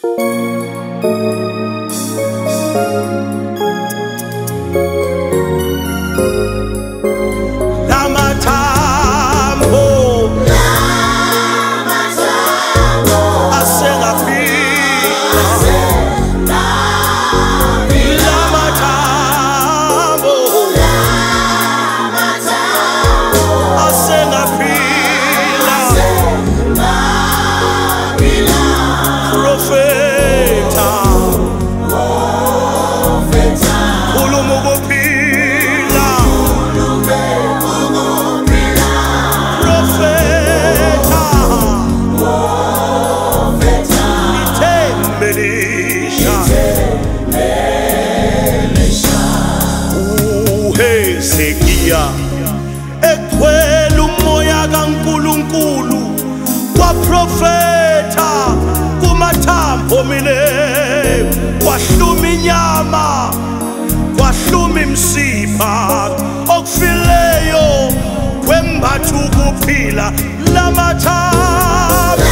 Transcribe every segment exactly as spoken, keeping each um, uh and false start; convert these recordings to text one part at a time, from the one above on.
Ekwela umoya kaNkulunkulu waprofeta kumathambo omileyo, kwahluma inyama, kwahluma imsipha, okufileyo kwembatha ukuphila. Lamathambo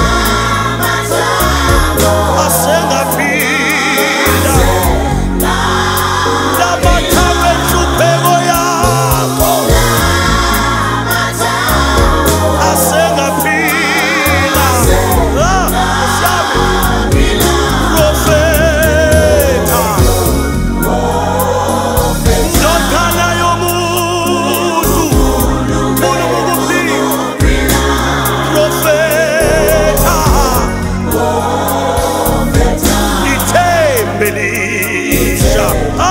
asengaphila, lamathambo enhlupheko yakho asengaphila. Profeta, ndodana yomuntu, profeta, ithembelisha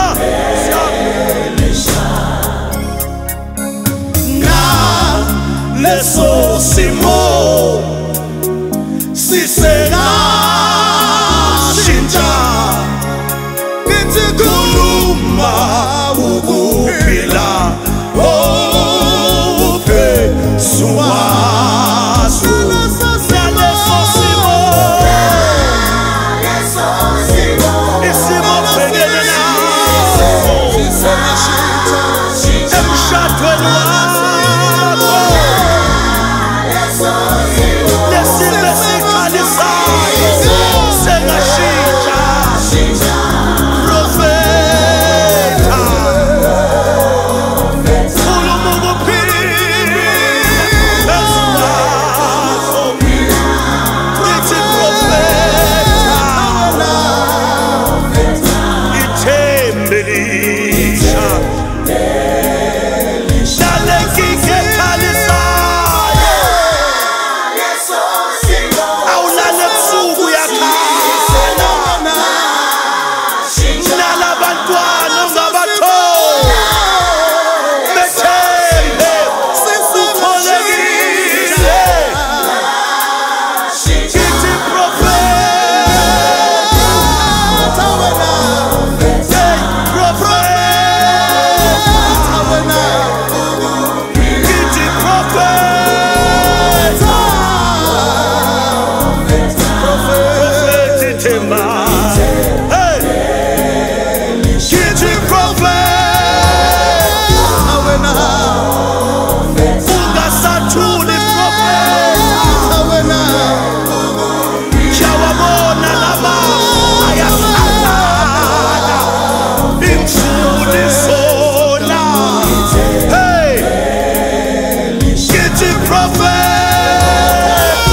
na leso simo sisengashintsha, kithi khuluma ukuphila ophezukwazo. Naleso simo, isimo obhekene naso, emshadweni wakho, lesimo esikhalisayo sengashintsha. Profeta, khuluma ukuphila phezu kwazo. Ithi profeta, ithembelisha nale nkinga ekhalisayo, awulale ebusuku uyakhala, nalabantwana ungabathola bethembe ukholekile. Kithi profeta, hey profeta, kithi profeta, profeta ithemba, hey kithi profeta, ungasathuli profeta, shawabona lama ayahlala imfundisona. Hey kithi profeta,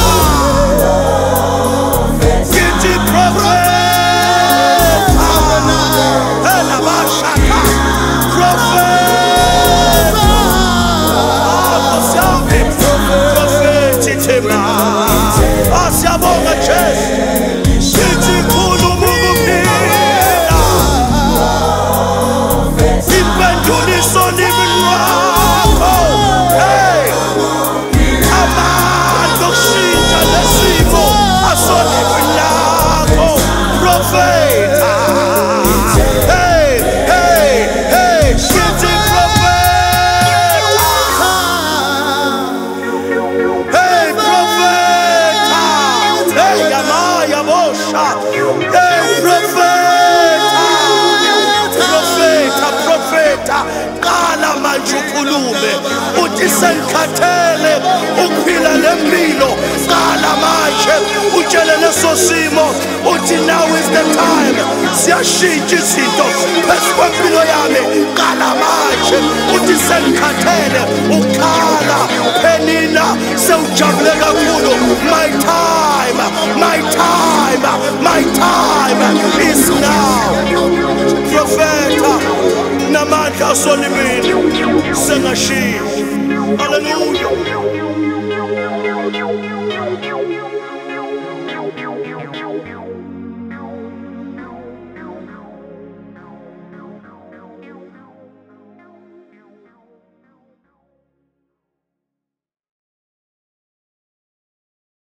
kithi profeta, hey labashaka profeta, profeta ithemba. Asiyabonga Jesu, kithi khuluma ukuphila, impenduliso liwini lwakho. Hey, amandla okushintsha lesimo asoliwini lakho. Profeta, hey hey hey, kithi profeta, hey profeta, hey yamaya bosha, hey profeta, profeta, profeta, qala manje ukhulume uthi sengikhathele ukuphila lempilo. Qala manje utshele leso simo. time siyashintsha izinto phezu kwempilo yami. Qala manje uthi sengikhathele ukhala Penina sewujabule kakhulu. My time, my time, my time is now. Profeta namandla asolimini sengashiya. Hallelujah.